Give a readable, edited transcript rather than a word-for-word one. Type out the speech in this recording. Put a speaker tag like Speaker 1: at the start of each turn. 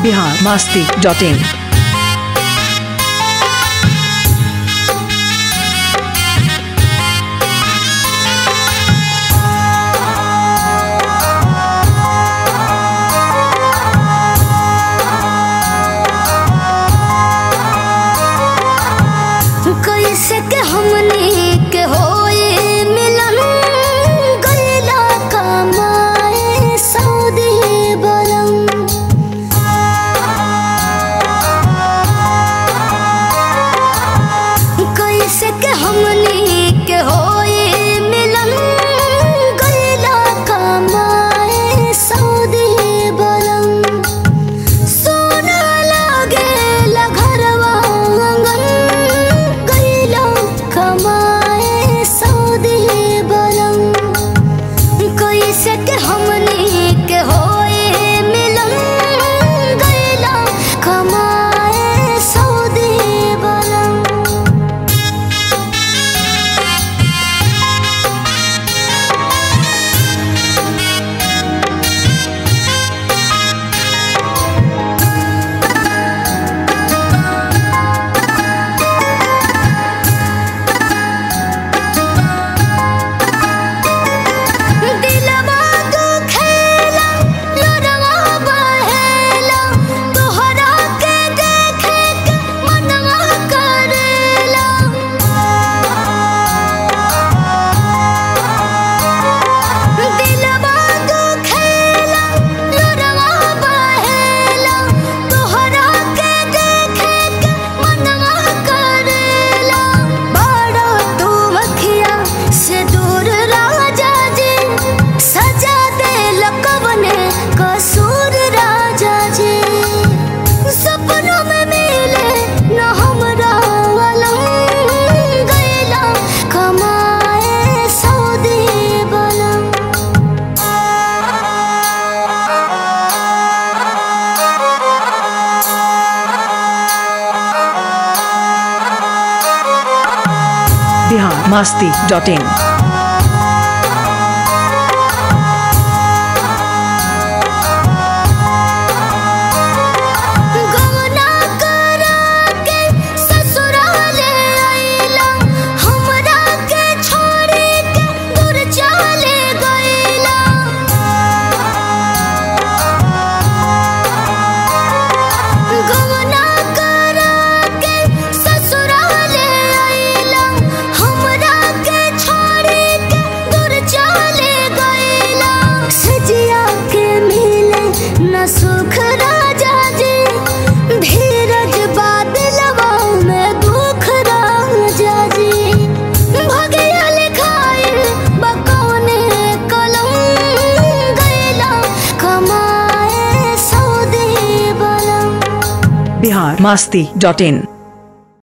Speaker 1: biharmasti.in।
Speaker 2: कैसे के हमनी के होए मिलन गइला कमाए सऊदी बरम। कैसे के हमनी के होए मिलन गइला कमाए सऊदी बरम। सोना लागे ला घरवा आंगन कमाए सऊदी बरम। कैसे के हमनी के होए मिलन गइला कमाए सऊदी बरम।
Speaker 1: biharmasti.in। सुख राजा जी धीरज बादलवा में दुख राजा जी। भगिया लिखाई बकौने कलम गइला कमाए सऊदी बरम। biharmasti.in।